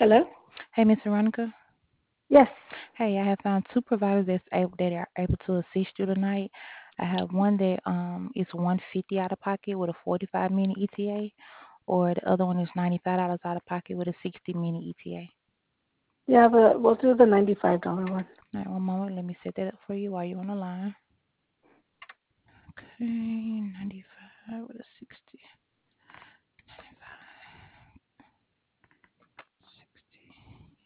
Hello? Hey, Miss Veronica. Yes. Hey, I have found two providers that are able to assist you tonight. I have one that is 150 out of pocket with a 45-minute ETA, or the other one is $95 out of pocket with a 60-minute ETA. Yeah, we'll do the $95 one. All right, one moment. Let me set that up for you while you're on the line. Okay, 95 with a 60. 60.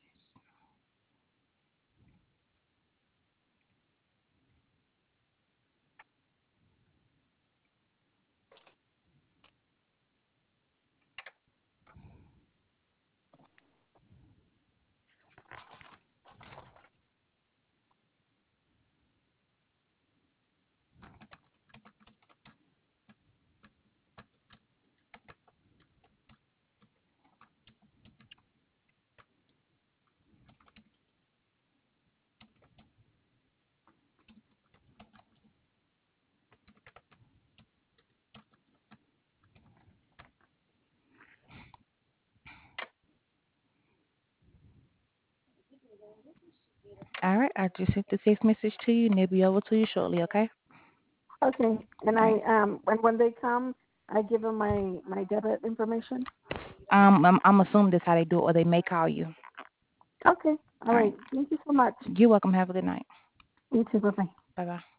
All right, I just sent the text message to you, and they'll be over to you shortly. Okay. Okay. And All right. when they come, I give them my debit information. I'm assuming that's how they do it, or they may call you. Okay. All All right. right. Thank you so much. You're welcome. Have a good night. You too. Bye bye. Bye bye.